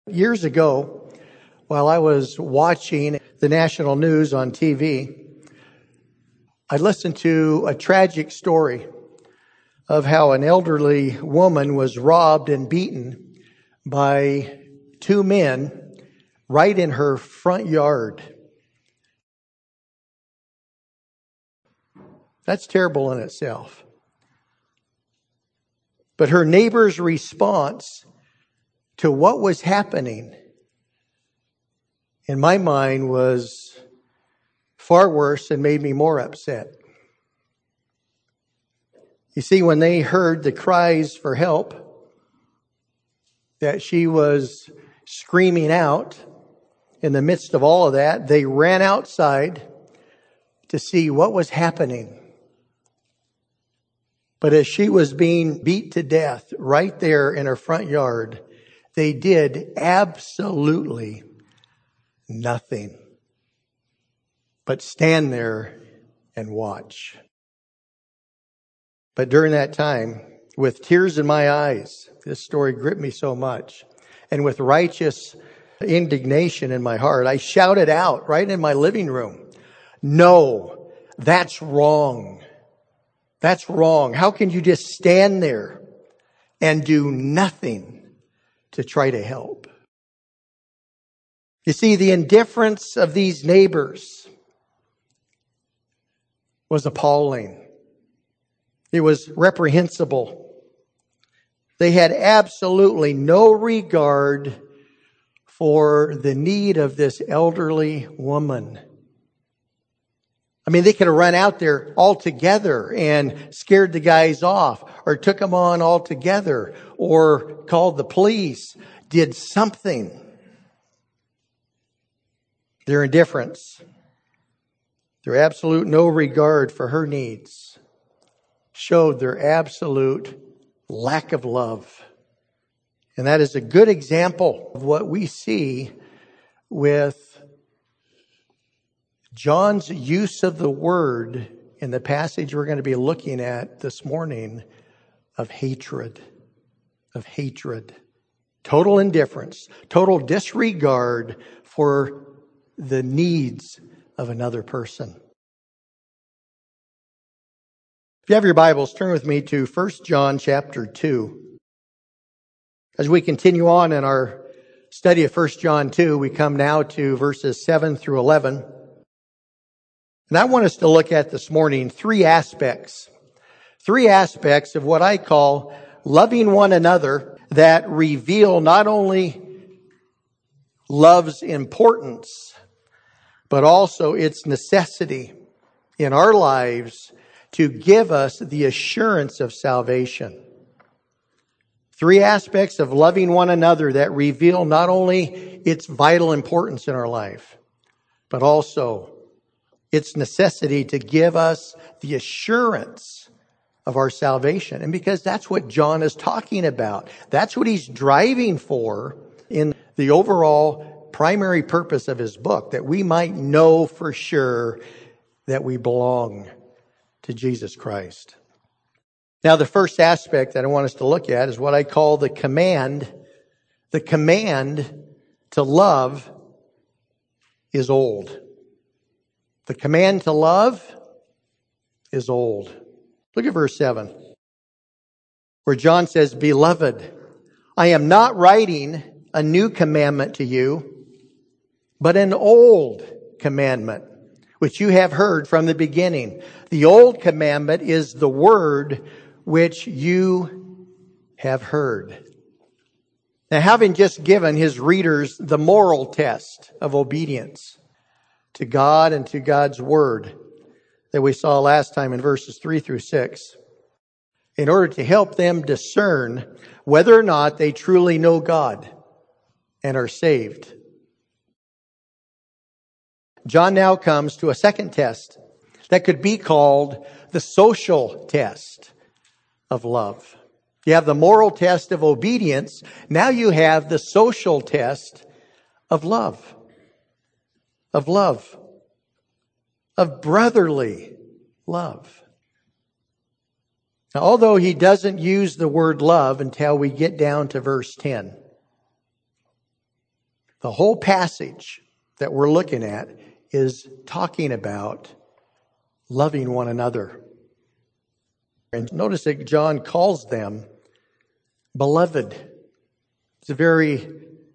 Years ago, while I was watching the national news on TV, I listened to a tragic story of how an elderly woman was robbed and beaten by two men right in her front yard. That's terrible in itself. But her neighbor's response to what was happening, in my mind, was far worse and made me more upset. You see, when they heard the cries for help that she was screaming out, in the midst of all of that, they ran outside to see what was happening. But as she was being beat to death right there in her front yard, they did absolutely nothing but stand there and watch. But during that time, with tears in my eyes, this story gripped me so much, and with righteous indignation in my heart, I shouted out right in my living room, "No, that's wrong. That's wrong. How can you just stand there and do nothing to try to help?" You see, the indifference of these neighbors was appalling. It was reprehensible. They had absolutely no regard for the need of this elderly woman. I mean, they could have run out there all together and scared the guys off, or took them on all together, or called the police, did something. Their indifference, their absolute no regard for her needs, showed their absolute lack of love. And that is a good example of what we see with John's use of the word in the passage we're going to be looking at this morning of hatred. Of hatred. Total indifference, total disregard for the needs of another person. If you have your Bibles, turn with me to 1 John chapter 2. As we continue on in our study of 1 John 2, we come now to verses 7 through 11. And I want us to look at this morning three aspects of what I call loving one another that reveal not only love's importance, but also its necessity in our lives to give us the assurance of salvation. Three aspects of loving one another that reveal not only its vital importance in our life, but also its necessity to give us the assurance of our salvation. And because that's what John is talking about. That's what he's driving for in the overall primary purpose of his book, that we might know for sure that we belong to Jesus Christ. Now, the first aspect that I want us to look at is what I call the command. The command to love is old. The command to love is old. Look at verse 7, where John says, "Beloved, I am not writing a new commandment to you, but an old commandment, which you have heard from the beginning. The old commandment is the word which you have heard." Now, having just given his readers the moral test of obedience to God and to God's word that we saw last time in verses 3 through 6, in order to help them discern whether or not they truly know God and are saved, John now comes to a second test that could be called the social test of love. You have the moral test of obedience. Now you have the social test of love. Of love. Of brotherly love. Now, although he doesn't use the word love until we get down to verse 10, The whole passage that we're looking at is talking about loving one another. And notice that John calls them beloved. It's a very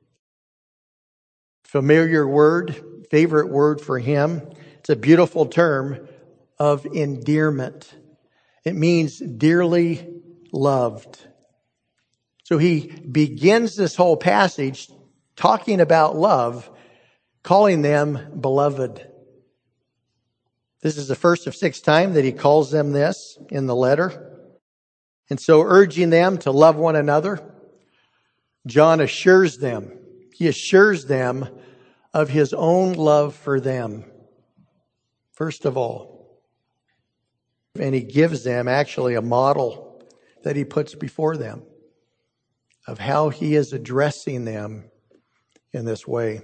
familiar word, favorite word for him. It's a beautiful term of endearment. It means dearly loved. So he begins this whole passage talking about love, calling them beloved. This is the first of 6 times that he calls them this in the letter. And so urging them to love one another, John assures them, he assures them of his own love for them, first of all. And he gives them actually a model that he puts before them of how he is addressing them in this way.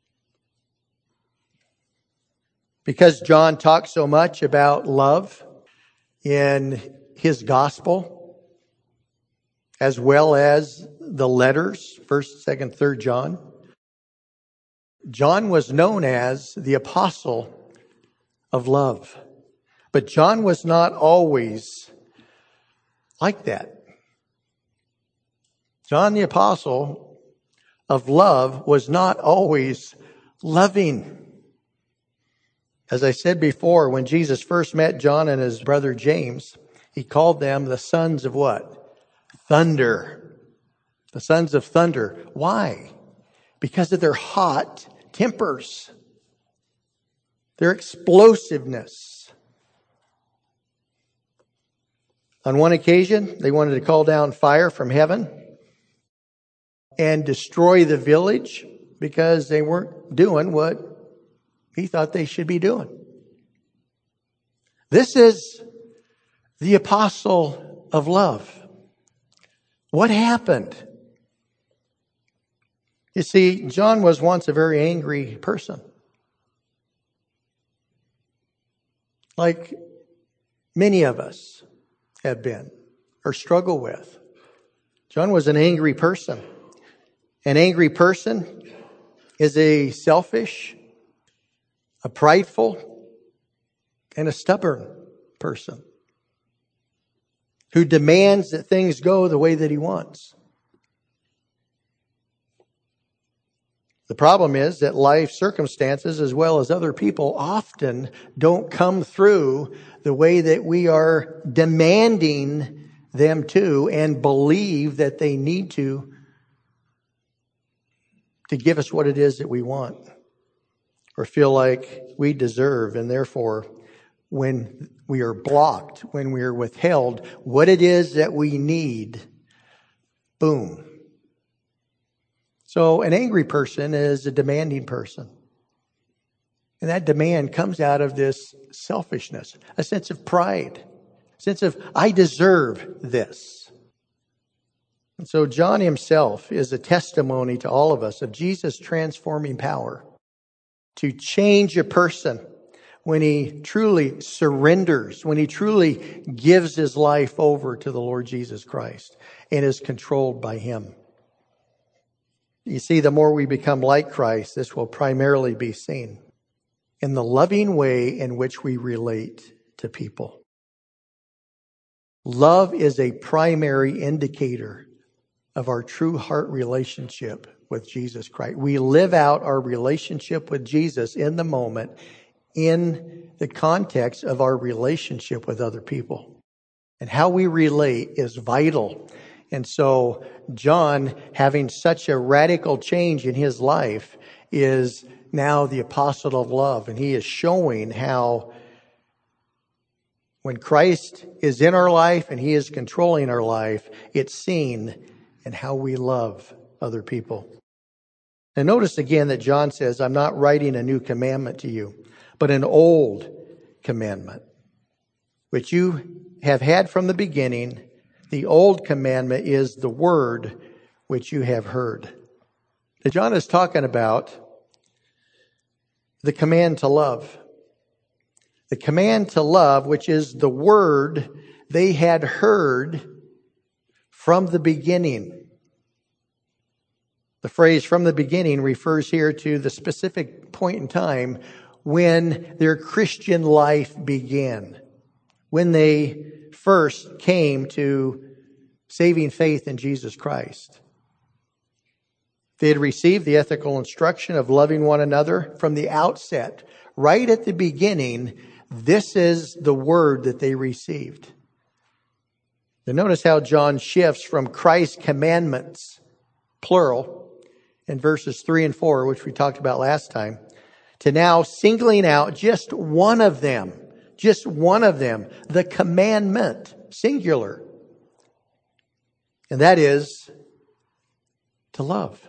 Because John talks so much about love in his gospel, as well as the letters, 1st, 2nd, 3rd John, John was known as the apostle of love. But John was not always like that. John the apostle of love was not always loving. As I said before, when Jesus first met John and his brother James, he called them the sons of what? Thunder. The sons of thunder. Why? Because of their hot tempers, their explosiveness. On one occasion, they wanted to call down fire from heaven and destroy the village because they weren't doing what he thought they should be doing. This is the apostle of love. What happened? You see, John was once a very angry person. Like many of us have been or struggle with. John was an angry person. An angry person is a selfish, a prideful, and a stubborn person who demands that things go the way that he wants. The problem is that life circumstances, as well as other people, often don't come through the way that we are demanding them to and believe that they need to give us what it is that we want or feel like we deserve. And therefore, when we are blocked, when we are withheld what it is that we need, boom. So an angry person is a demanding person. And that demand comes out of this selfishness, a sense of pride, a sense of, I deserve this. And so John himself is a testimony to all of us of Jesus' transforming power to change a person when he truly surrenders, when he truly gives his life over to the Lord Jesus Christ and is controlled by him. You see, the more we become like Christ, this will primarily be seen in the loving way in which we relate to people. Love is a primary indicator of our true heart relationship with Jesus Christ. We live out our relationship with Jesus in the moment in the context of our relationship with other people. And how we relate is vital. And so John, having such a radical change in his life, is now the apostle of love. And he is showing how when Christ is in our life and he is controlling our life, it's seen in how we love other people. And notice again that John says, I'm not writing a new commandment to you, but an old commandment, which you have had from the beginning. The old commandment is the word which you have heard. Now, John is talking about the command to love. The command to love, which is the word they had heard from the beginning. The phrase from the beginning refers here to the specific point in time when their Christian life began, when they first came to saving faith in Jesus Christ. They had received the ethical instruction of loving one another from the outset. Right at the beginning, this is the word that they received. Then notice how John shifts from Christ's commandments, plural, in verses 3 and 4, which we talked about last time, to now singling out just one of them, the commandment, singular. And that is to love.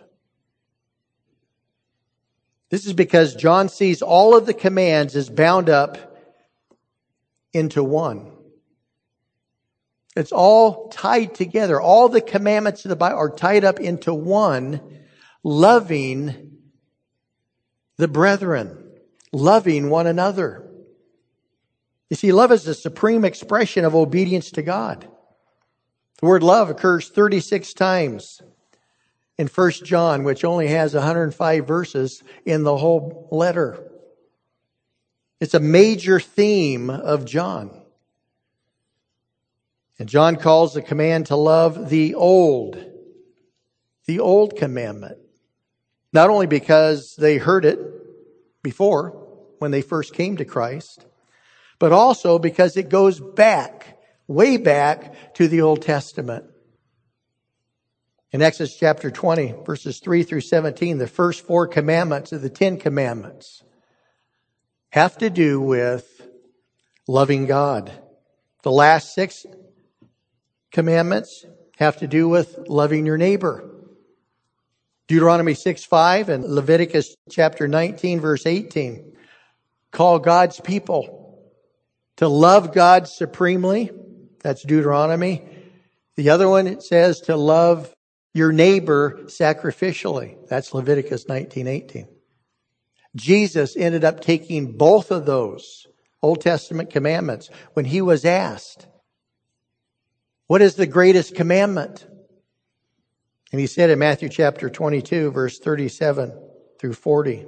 This is because John sees all of the commands as bound up into one. It's all tied together. All the commandments of the Bible are tied up into one, loving the brethren, loving one another. You see, love is the supreme expression of obedience to God. The word love occurs 36 times in 1 John, which only has 105 verses in the whole letter. It's a major theme of John. And John calls the command to love the old commandment. Not only because they heard it before, when they first came to Christ, but also because it goes back, way back to the Old Testament. In Exodus chapter 20, verses 3 through 17, the first 4 commandments of the 10 commandments have to do with loving God. The last 6 commandments have to do with loving your neighbor. Deuteronomy 6:5 and Leviticus chapter 19, verse 18 call God's people to love God supremely. That's Deuteronomy. The other one, it says to love your neighbor sacrificially. That's Leviticus 19:18. Jesus ended up taking both of those Old Testament commandments when he was asked, what is the greatest commandment? And he said in Matthew chapter 22, verse 37 through 40,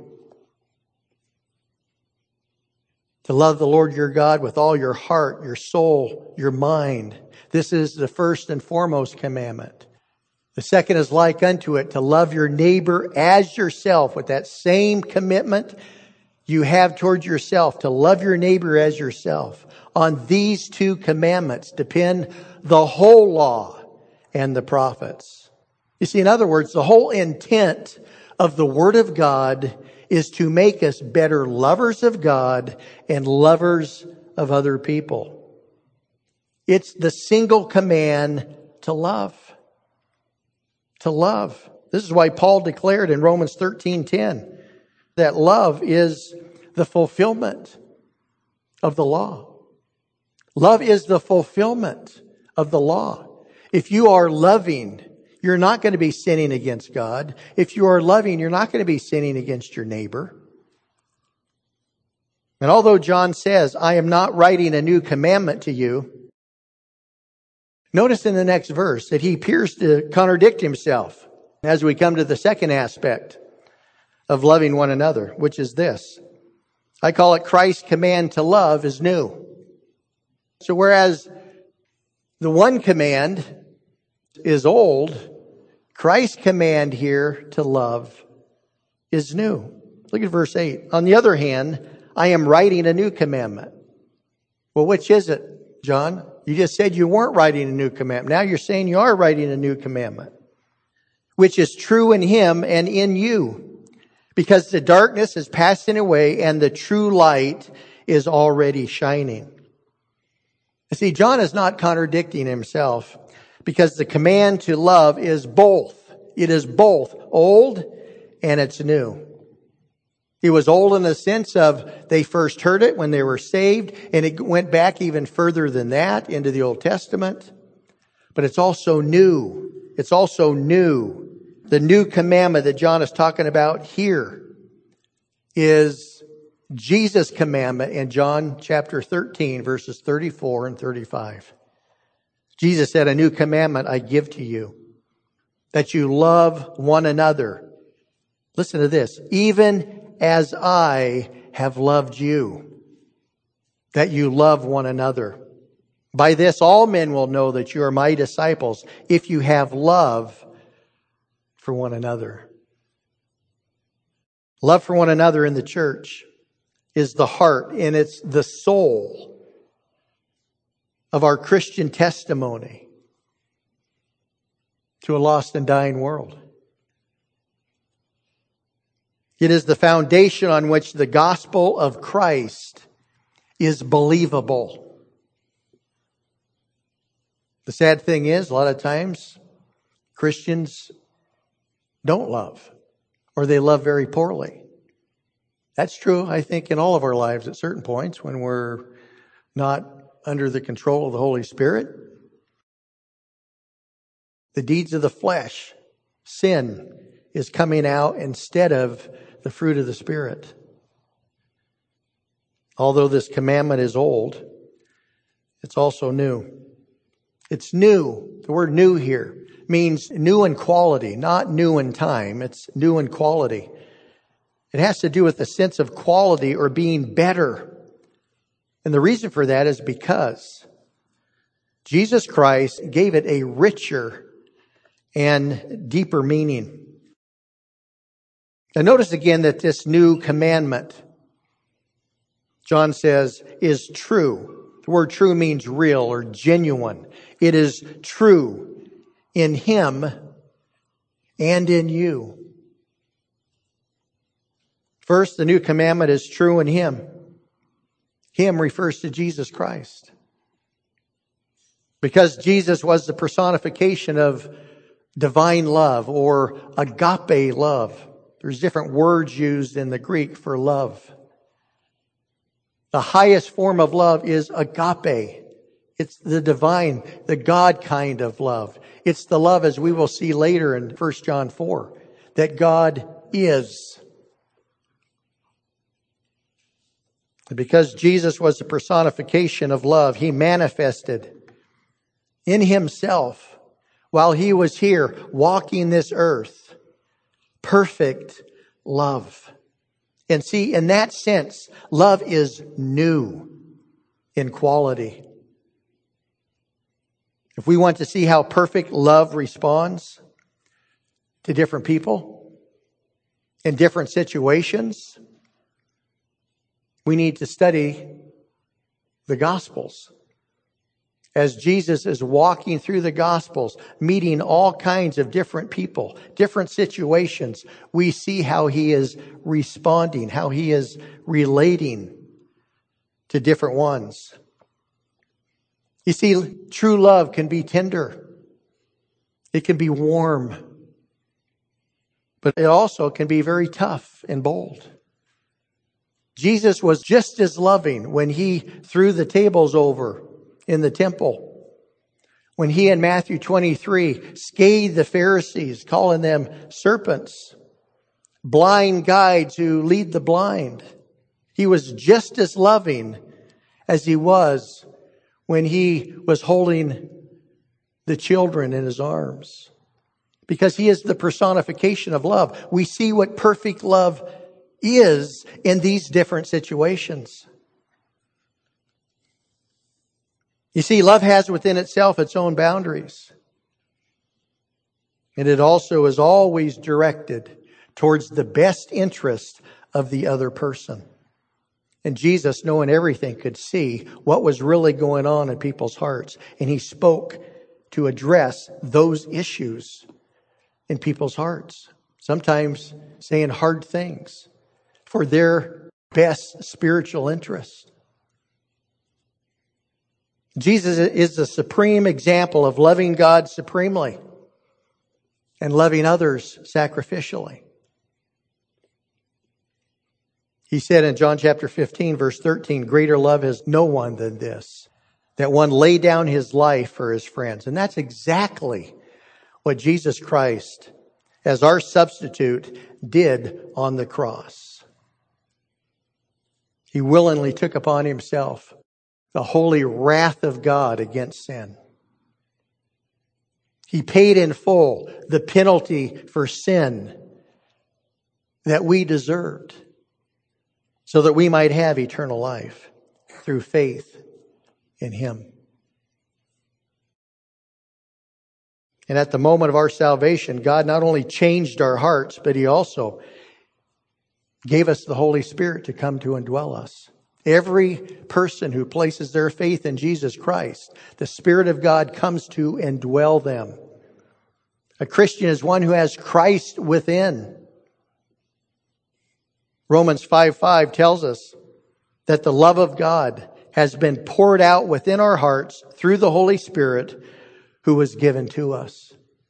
to love the Lord your God with all your heart, your soul, your mind. This is the first and foremost commandment. The second is like unto it, to love your neighbor as yourself, with that same commitment you have towards yourself, to love your neighbor as yourself. On these 2 commandments depend the whole law and the prophets. You see, in other words, the whole intent of the Word of God is to make us better lovers of God and lovers of other people. It's the single command to love. To love. This is why Paul declared in Romans 13:10 that love is the fulfillment of the law. Love is the fulfillment of the law. If you are loving, you're not going to be sinning against God. If you are loving, you're not going to be sinning against your neighbor. And although John says, I am not writing a new commandment to you, notice in the next verse that he appears to contradict himself as we come to the second aspect of loving one another, which is this. I call it Christ's command to love is new. So whereas the one command is old, Christ's command here to love is new. Look at verse 8. On the other hand, I am writing a new commandment. Well, which is it, John? You just said you weren't writing a new commandment. Now you're saying you are writing a new commandment, which is true in him and in you, because the darkness is passing away and the true light is already shining. You see, John is not contradicting himself, because the command to love is both. It is both old and it's new. It was old in the sense of they first heard it when they were saved, and it went back even further than that into the Old Testament. But it's also new. It's also new. The new commandment that John is talking about here is Jesus' commandment in John chapter 13, verses 34 and 35. Jesus said, a new commandment I give to you, that you love one another. Listen to this. Even as I have loved you, that you love one another. By this all men will know that you are my disciples, if you have love for one another. Love for one another in the church is the heart and it's the soul of our Christian testimony to a lost and dying world. It is the foundation on which the gospel of Christ is believable. The sad thing is, a lot of times, Christians don't love, or they love very poorly. That's true, I think, in all of our lives at certain points when we're not under the control of the Holy Spirit. The deeds of the flesh, sin, is coming out instead of the fruit of the Spirit. Although this commandment is old, it's also new. It's new. The word new here means new in quality, not new in time. It's new in quality. It has to do with the sense of quality or being better. And the reason for that is because Jesus Christ gave it a richer and deeper meaning. Now notice again that this new commandment, John says, is true. The word true means real or genuine. It is true in Him and in you. First, the new commandment is true in Him. Him refers to Jesus Christ. Because Jesus was the personification of divine love or agape love. There's different words used in the Greek for love. The highest form of love is agape. It's the divine, the God kind of love. It's the love, as we will see later in 1 John 4, that God is. Because Jesus was the personification of love, He manifested in Himself while He was here walking this earth perfect love. And see, in that sense, love is new in quality. If we want to see how perfect love responds to different people in different situations, we need to study the Gospels. As Jesus is walking through the Gospels, meeting all kinds of different people, different situations, we see how He is responding, how He is relating to different ones. You see, true love can be tender. It can be warm. But it also can be very tough and bold. Jesus was just as loving when He threw the tables over in the temple. When He in Matthew 23 scathed the Pharisees, calling them serpents, blind guides who lead the blind. He was just as loving as He was when He was holding the children in His arms. Because He is the personification of love. We see what perfect love is in these different situations. You see, love has within itself its own boundaries. And it also is always directed towards the best interest of the other person. And Jesus, knowing everything, could see what was really going on in people's hearts. And He spoke to address those issues in people's hearts. Sometimes saying hard things for their best spiritual interest. Jesus is the supreme example of loving God supremely and loving others sacrificially. He said in John chapter 15, verse 13, greater love has no one than this, that one lay down his life for his friends. And that's exactly what Jesus Christ, as our substitute, did on the cross. He willingly took upon Himself the holy wrath of God against sin. He paid in full the penalty for sin that we deserved so that we might have eternal life through faith in Him. And at the moment of our salvation, God not only changed our hearts, but He also gave us the Holy Spirit to come to indwell us. Every person who places their faith in Jesus Christ, the Spirit of God comes to indwell them. A Christian is one who has Christ within. Romans 5:5 tells us that the love of God has been poured out within our hearts through the Holy Spirit who was given to us.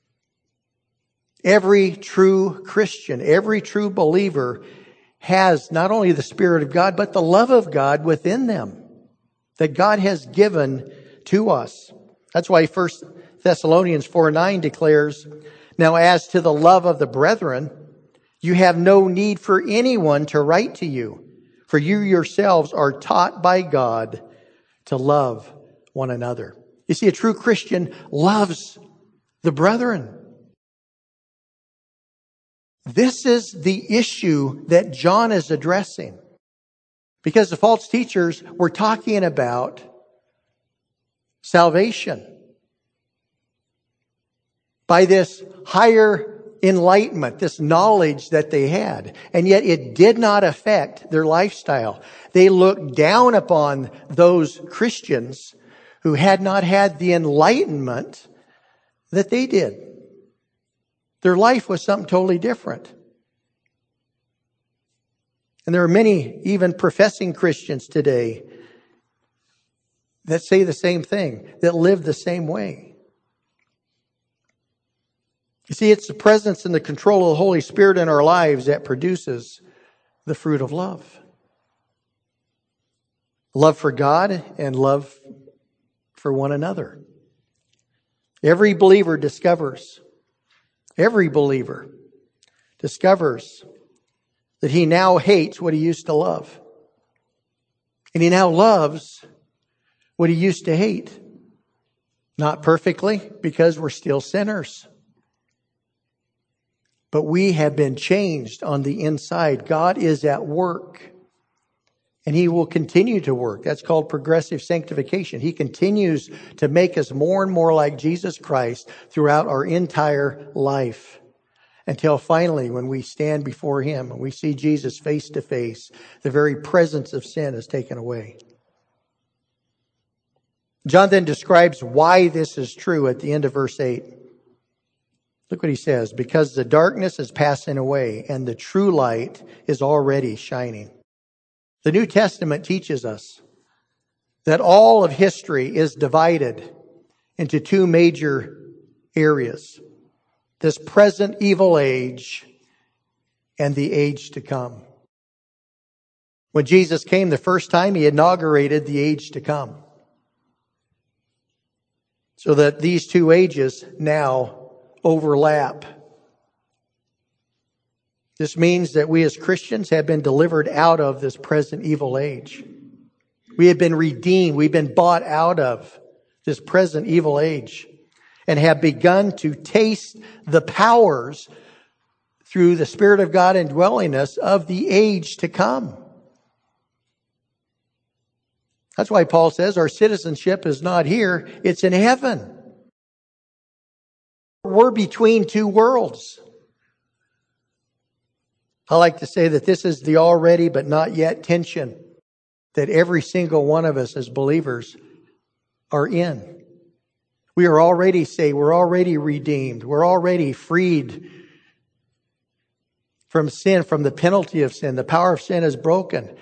Every true Christian, every true believer has not only the Spirit of God, but the love of God within them that God has given to us. That's why 1 Thessalonians 4:9 declares, "Now as to the love of the brethren, you have no need for anyone to write to you, for you yourselves are taught by God to love one another." You see, a true Christian loves the brethren. This is the issue that John is addressing. Because the false teachers were talking about salvation by this higher enlightenment, this knowledge that they had. And yet it did not affect their lifestyle. They looked down upon those Christians who had not had the enlightenment that they did. Their life was something totally different. And there are many, even professing Christians today, that say the same thing, that live the same way. You see, it's the presence and the control of the Holy Spirit in our lives that produces the fruit of love. Love for God and love for one another. Every believer discovers that he now hates what he used to love. And he now loves what he used to hate. Not perfectly, because we're still sinners. But we have been changed on the inside. God is at work. And He will continue to work. That's called progressive sanctification. He continues to make us more and more like Jesus Christ throughout our entire life. Until finally, when we stand before Him and we see Jesus face to face, the very presence of sin is taken away. John then describes why this is true at the end of verse 8. Look what he says. Because the darkness is passing away and the true light is already shining. The New Testament teaches us that all of history is divided into two major areas. This present evil age and the age to come. When Jesus came the first time, He inaugurated the age to come. So that these two ages now overlap. This means that we as Christians have been delivered out of this present evil age. We have been redeemed. We've been bought out of this present evil age and have begun to taste the powers through the Spirit of God indwelling us of the age to come. That's why Paul says our citizenship is not here, it's in heaven. We're between two worlds. I like to say that this is the already but not yet tension that every single one of us as believers are in. We are already saved. We're already redeemed. We're already freed from sin, from the penalty of sin. The power of sin is broken.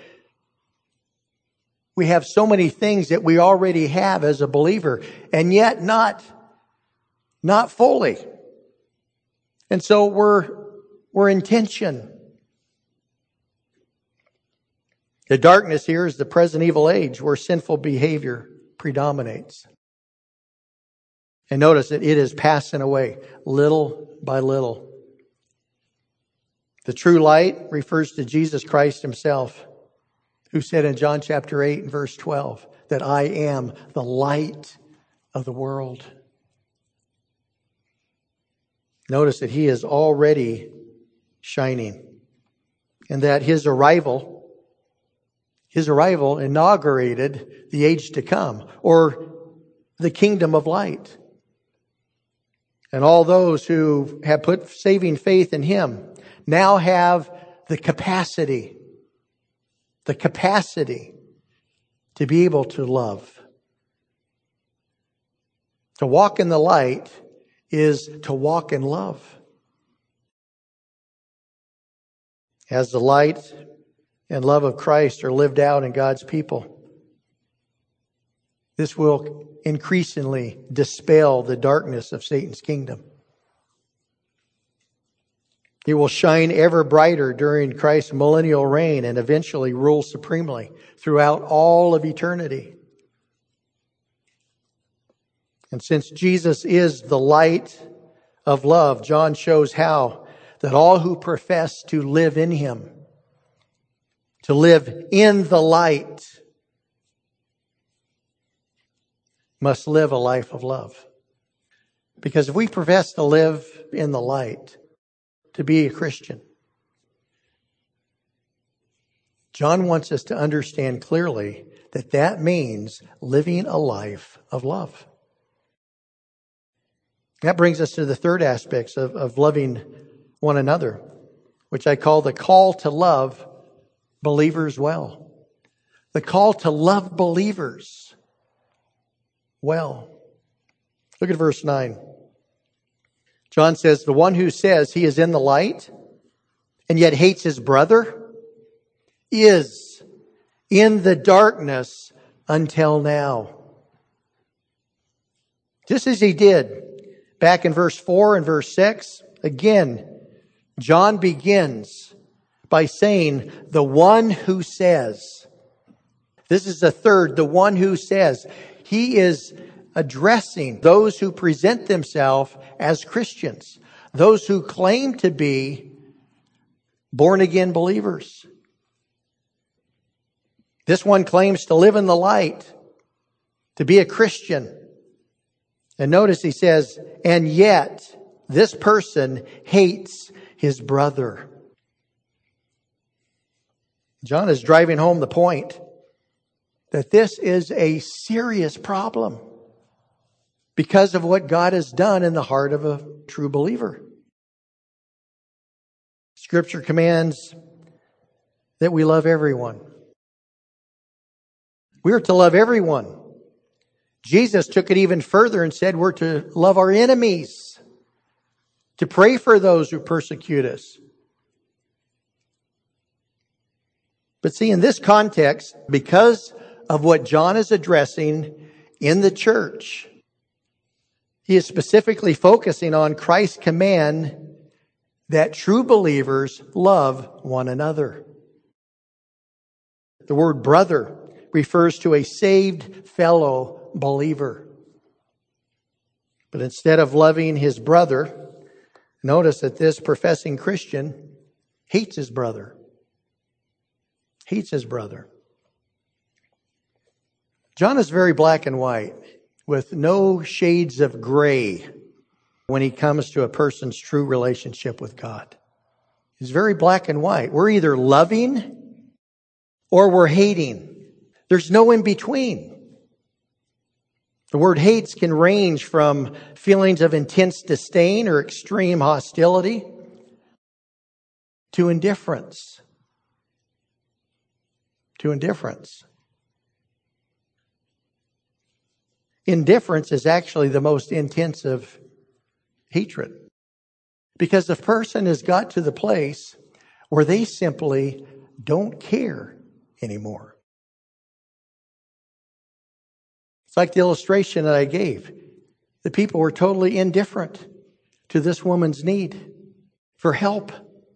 We have so many things that we already have as a believer, and yet not fully. And so we're in tension. The darkness here is the present evil age where sinful behavior predominates. And notice that it is passing away little by little. The true light refers to Jesus Christ Himself, who said in John chapter 8 and verse 12 that I am the light of the world. Notice that he is already shining, and that his arrival inaugurated the age to come, or the kingdom of light. And all those who have put saving faith in him now have the capacity to be able to love. To walk in the light is to walk in love. As the light and love of Christ are lived out in God's people, this will increasingly dispel the darkness of Satan's kingdom. It will shine ever brighter during Christ's millennial reign and eventually rule supremely throughout all of eternity. And since Jesus is the light of love, John shows how that all who profess to live in him, to live in the light, must live a life of love. Because if we profess to live in the light, to be a Christian, John wants us to understand clearly that that means living a life of love. That brings us to the third aspect of loving one another, which I call the call to love believers well. The call to love believers well. Look at verse 9. John says, the one who says he is in the light and yet hates his brother is in the darkness until now. Just as he did back in verse 4 and verse 6, again, John begins by saying, the one who says. This is the third, the one who says. He is addressing those who present themselves as Christians, those who claim to be born-again believers. This one claims to live in the light, to be a Christian. And notice he says, and yet this person hates his brother. John is driving home the point that this is a serious problem because of what God has done in the heart of a true believer. Scripture commands that we love everyone. We are to love everyone. Jesus took it even further and said we're to love our enemies, to pray for those who persecute us. But see, in this context, because of what John is addressing in the church, he is specifically focusing on Christ's command that true believers love one another. The word brother refers to a saved fellow believer. But instead of loving his brother, notice that this professing Christian hates his brother. Hates his brother. John is very black and white, with no shades of gray when he comes to a person's true relationship with God. He's very black and white. We're either loving or we're hating. There's no in between. The word hates can range from feelings of intense disdain or extreme hostility to indifference. To indifference. Indifference is actually the most intensive hatred. Because the person has got to the place where they simply don't care anymore. It's like the illustration that I gave. The people were totally indifferent to this woman's need for help.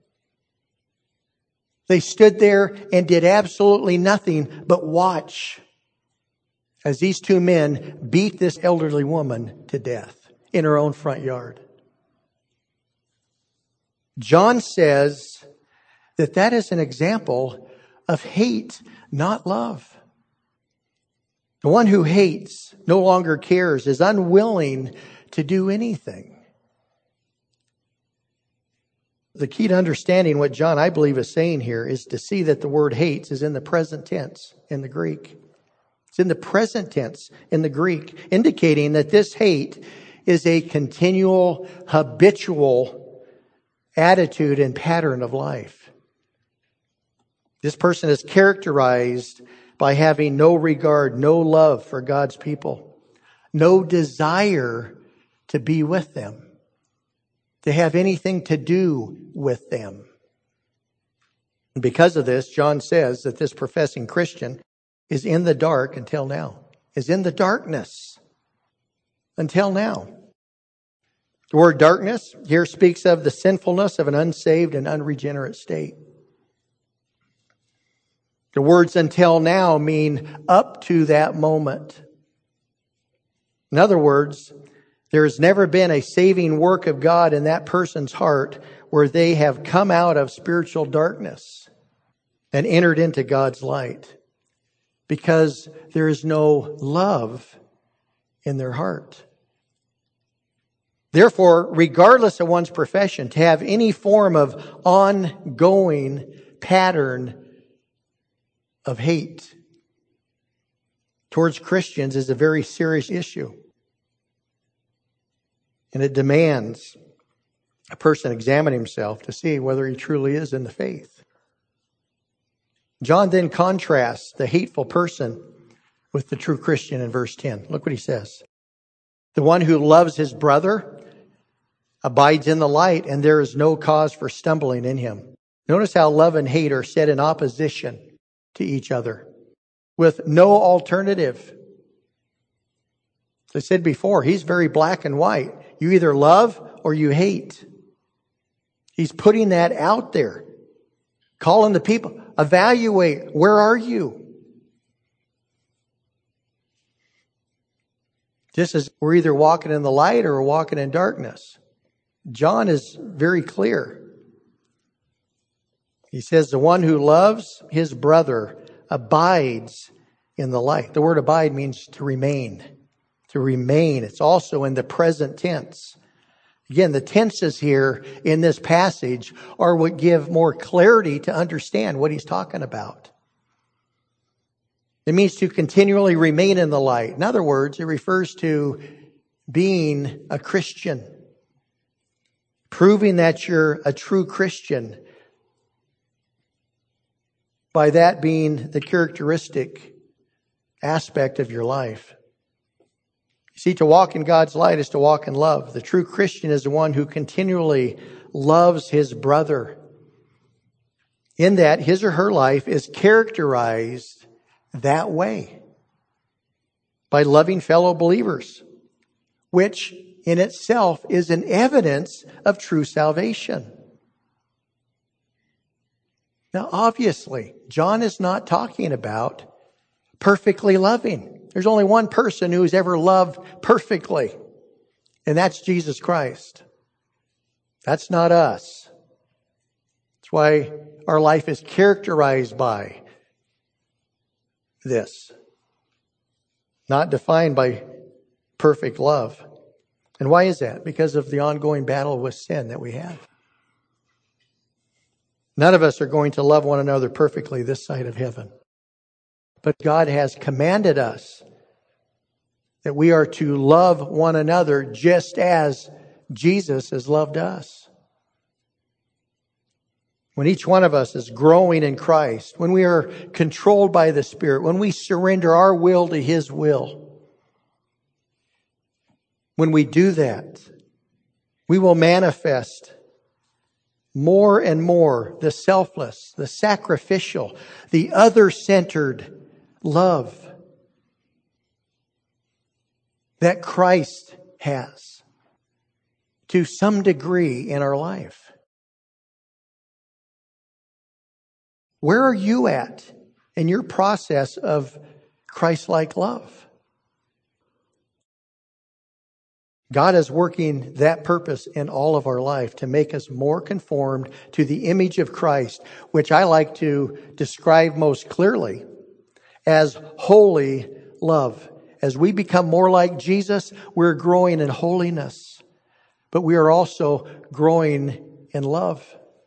They stood there and did absolutely nothing but watch as these two men beat this elderly woman to death in her own front yard. John says that that is an example of hate, not love. The one who hates no longer cares, is unwilling to do anything. The key to understanding what John, I believe, is saying here is to see that the word hates is in the present tense in the Greek. It's in the present tense in the Greek, indicating that this hate is a continual, habitual attitude and pattern of life. This person is characterized by having no regard, no love for God's people, no desire to be with them, to have anything to do with them. And because of this, John says that this professing Christian is in the dark until now, is in the darkness until now. The word darkness here speaks of the sinfulness of an unsaved and unregenerate state. The words until now mean up to that moment. In other words, there has never been a saving work of God in that person's heart where they have come out of spiritual darkness and entered into God's light, because there is no love in their heart. Therefore, regardless of one's profession, to have any form of ongoing pattern of hate towards Christians is a very serious issue. And it demands a person examine himself to see whether he truly is in the faith. John then contrasts the hateful person with the true Christian in verse 10. Look what he says. The one who loves his brother abides in the light, and there is no cause for stumbling in him. Notice how love and hate are set in opposition to each other with no alternative. As I said before, he's very black and white. You either love or you hate. He's putting that out there. Calling the people. Evaluate. Where are you? Just as we're either walking in the light or we're walking in darkness. John is very clear. He says the one who loves his brother abides in the light. The word abide means to remain. To remain. It's also in the present tense. Again, the tenses here in this passage are what give more clarity to understand what he's talking about. It means to continually remain in the light. In other words, it refers to being a Christian. Proving that you're a true Christian. By that being the characteristic aspect of your life. See, to walk in God's light is to walk in love. The true Christian is the one who continually loves his brother. In that, his or her life is characterized that way. By loving fellow believers. Which in itself is an evidence of true salvation. Now, obviously, John is not talking about perfectly loving. There's only one person who's ever loved perfectly, and that's Jesus Christ. That's not us. That's why our life is characterized by this, not defined by perfect love. And why is that? Because of the ongoing battle with sin that we have. None of us are going to love one another perfectly this side of heaven. But God has commanded us that we are to love one another just as Jesus has loved us. When each one of us is growing in Christ, when we are controlled by the Spirit, when we surrender our will to His will, when we do that, we will manifest more and more the selfless, the sacrificial, the other-centered love that Christ has to some degree in our life. Where are you at in your process of Christ-like love? God is working that purpose in all of our life to make us more conformed to the image of Christ, which I like to describe most clearly as holy love. As we become more like Jesus, we're growing in holiness, but we are also growing in love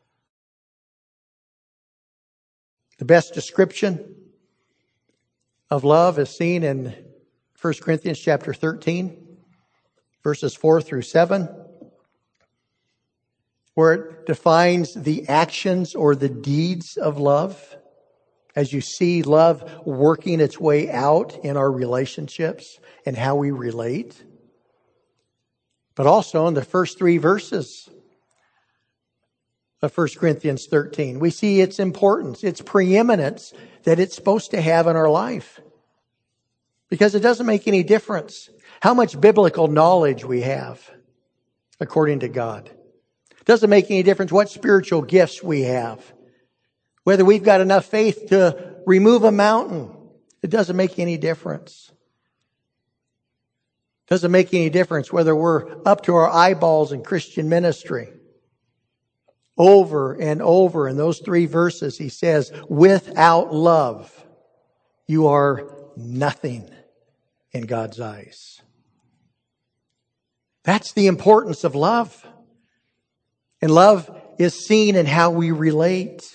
The best description of love is seen in 1 Corinthians chapter 13, verses 4 through 7, where it defines the actions or the deeds of love. As you see love working its way out in our relationships and how we relate. But also in the first 3 verses of 1 Corinthians 13, we see its importance, its preeminence that it's supposed to have in our life. Because it doesn't make any difference how much biblical knowledge we have according to God. It doesn't make any difference what spiritual gifts we have. Whether we've got enough faith to remove a mountain, it doesn't make any difference. It doesn't make any difference whether we're up to our eyeballs in Christian ministry. Over and over in those 3 verses, he says, without love, you are nothing in God's eyes. That's the importance of love. And love is seen in how we relate.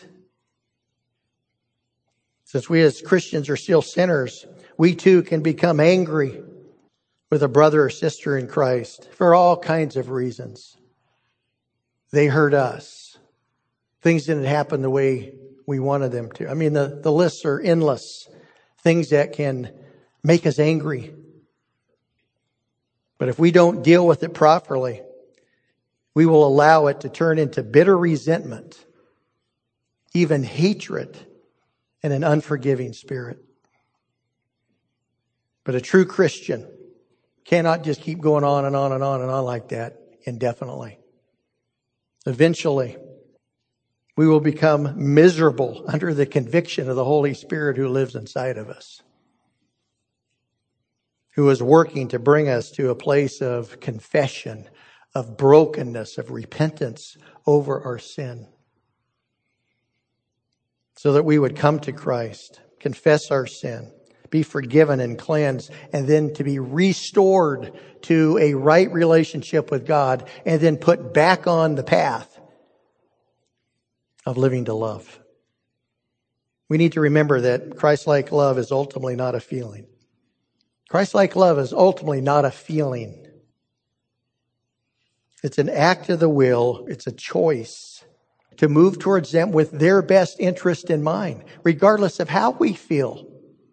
Since we as Christians are still sinners, we too can become angry with a brother or sister in Christ for all kinds of reasons. They hurt us. Things didn't happen the way we wanted them to. I mean, the lists are endless. Things that can make us angry. But if we don't deal with it properly, we will allow it to turn into bitter resentment, even hatred, and an unforgiving spirit. But a true Christian cannot just keep going on and on and on and on like that indefinitely. Eventually, we will become miserable under the conviction of the Holy Spirit who lives inside of us, who is working to bring us to a place of confession, of brokenness, of repentance over our sin, so that we would come to Christ, confess our sin, be forgiven and cleansed, and then to be restored to a right relationship with God, and then put back on the path of living to love. We need to remember that Christ-like love is ultimately not a feeling. Christ-like love is ultimately not a feeling. It's an act of the will. It's a choice to move towards them with their best interest in mind, regardless of how we feel.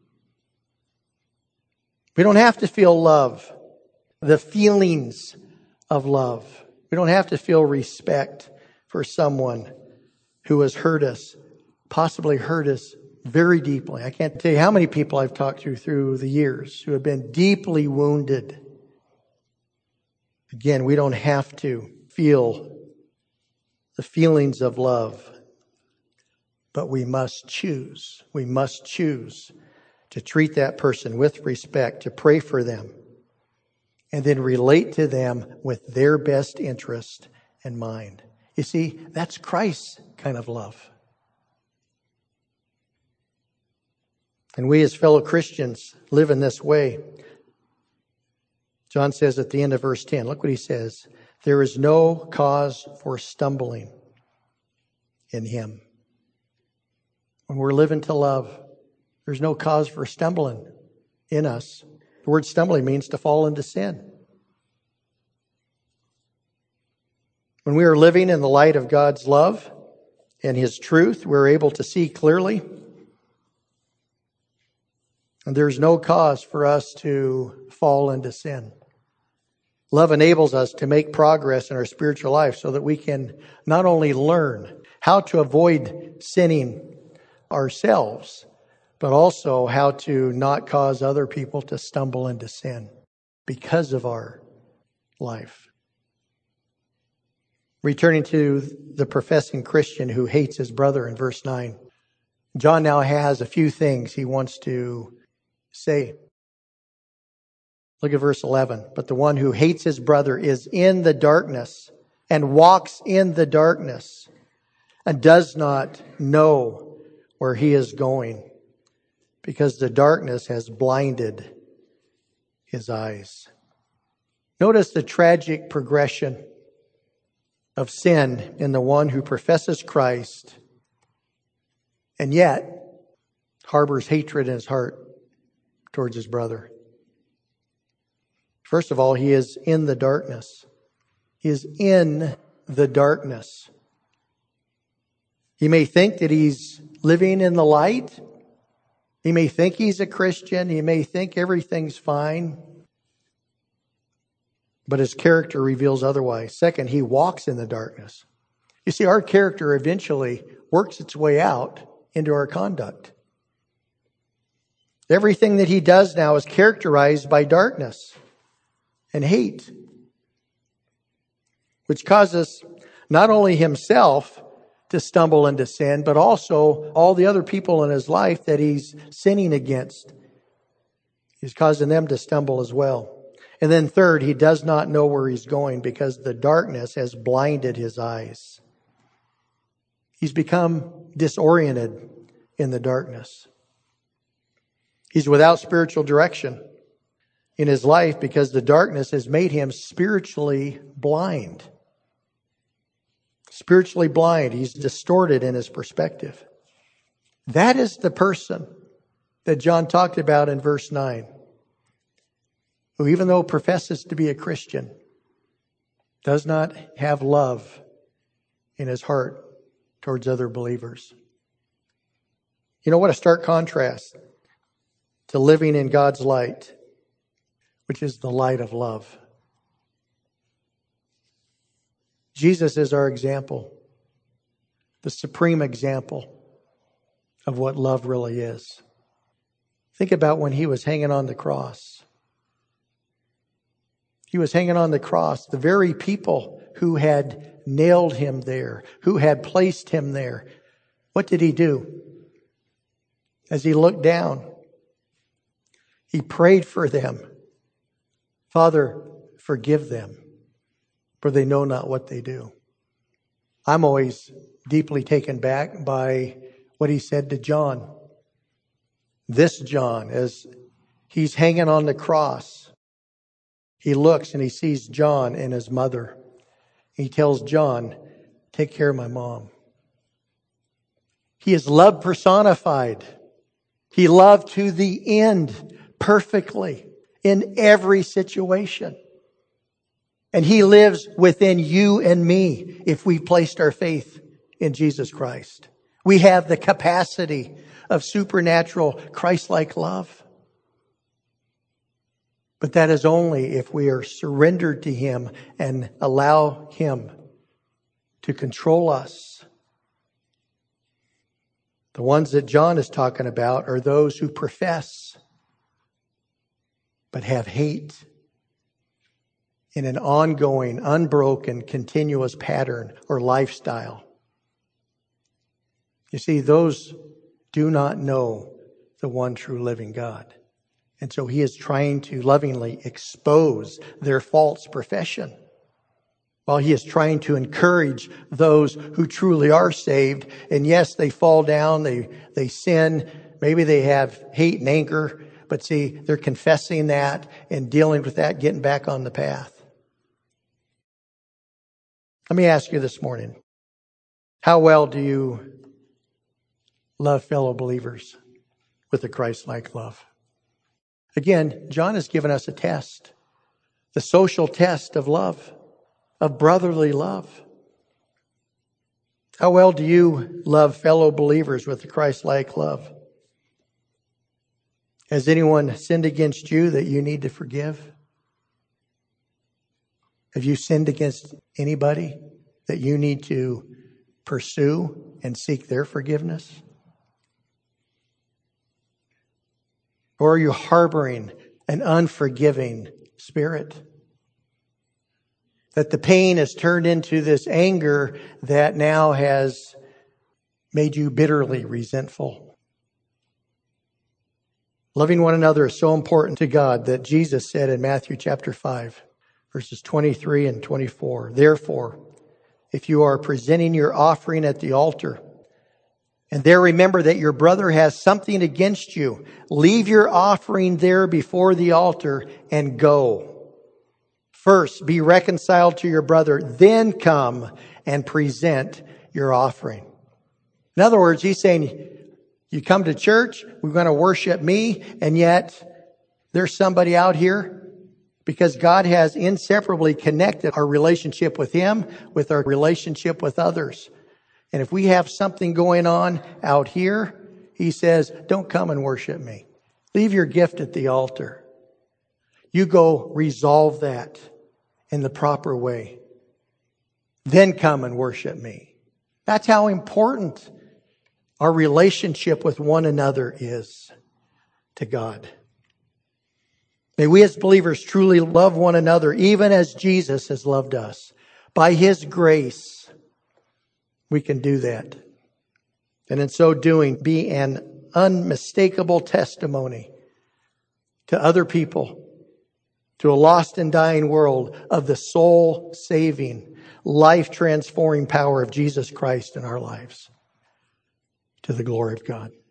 We don't have to feel love, the feelings of love. We don't have to feel respect for someone who has hurt us, possibly hurt us very deeply. I can't tell you how many people I've talked to through the years who have been deeply wounded. Again, we don't have to feel the feelings of love, but we must choose. We must choose to treat that person with respect, to pray for them, and then relate to them with their best interest in mind. You see, that's Christ's kind of love. And we as fellow Christians live in this way. John says at the end of verse 10, look what he says. There is no cause for stumbling in him. When we're living to love, there's no cause for stumbling in us. The word stumbling means to fall into sin. When we are living in the light of God's love and His truth, we're able to see clearly. And there's no cause for us to fall into sin. Love enables us to make progress in our spiritual life so that we can not only learn how to avoid sinning ourselves, but also how to not cause other people to stumble into sin because of our life. Returning to the professing Christian who hates his brother in verse 9, John now has a few things he wants to say. Look at verse 11. But the one who hates his brother is in the darkness and walks in the darkness and does not know where he is going, because the darkness has blinded his eyes. Notice the tragic progression of sin in the one who professes Christ and yet harbors hatred in his heart towards his brother. First of all, he is in the darkness. He is in the darkness. He may think that he's living in the light. He may think he's a Christian. He may think everything's fine. But his character reveals otherwise. Second, he walks in the darkness. You see, our character eventually works its way out into our conduct. Everything that he does now is characterized by darkness and hate, which causes not only himself to stumble into sin, but also all the other people in his life that he's sinning against. He's causing them to stumble as well. And then third, he does not know where he's going because the darkness has blinded his eyes. He's become disoriented in the darkness. He's without spiritual direction in his life because the darkness has made him spiritually blind. Spiritually blind. He's distorted in his perspective. That is the person that John talked about in verse 9, who even though professes to be a Christian, does not have love in his heart towards other believers. You know what a stark contrast to living in God's light, which is the light of love. Jesus is our example, the supreme example of what love really is. Think about when he was hanging on the cross. He was hanging on the cross. The very people who had nailed him there, who had placed him there, what did he do? As he looked down, he prayed for them. Father, forgive them, for they know not what they do. I'm always deeply taken back by what he said to John. This John, as he's hanging on the cross, he looks and he sees John and his mother. He tells John, take care of my mom. He is love personified. He loved to the end perfectly in every situation. And he lives within you and me if we placed our faith in Jesus Christ. We have the capacity of supernatural Christ-like love. But that is only if we are surrendered to him and allow him to control us. The ones that John is talking about are those who profess but have hate in an ongoing, unbroken, continuous pattern or lifestyle. You see, those do not know the one true living God. And so he is trying to lovingly expose their false profession, while he is trying to encourage those who truly are saved. And yes, they fall down, they sin, maybe they have hate and anger, but see, they're confessing that and dealing with that, getting back on the path. Let me ask you this morning, how well do you love fellow believers with a Christ-like love? Again, John has given us a test, the social test of love, of brotherly love. How well do you love fellow believers with a Christ-like love? Has anyone sinned against you that you need to forgive? Have you sinned against anybody that you need to pursue and seek their forgiveness? Or are you harboring an unforgiving spirit? That the pain has turned into this anger that now has made you bitterly resentful. Loving one another is so important to God that Jesus said in Matthew chapter 5, verses 23 and 24, therefore, if you are presenting your offering at the altar, and there remember that your brother has something against you, leave your offering there before the altar and go. First, be reconciled to your brother, then come and present your offering. In other words, he's saying, You come to church, we're going to worship me, and yet there's somebody out here, because God has inseparably connected our relationship with Him with our relationship with others. And if we have something going on out here, He says, don't come and worship me. Leave your gift at the altar. You go resolve that in the proper way. Then come and worship me. That's how important our relationship with one another is to God. May we as believers truly love one another, even as Jesus has loved us. By His grace, we can do that. And in so doing, be an unmistakable testimony to other people, to a lost and dying world, of the soul-saving, life-transforming power of Jesus Christ in our lives, to the glory of God.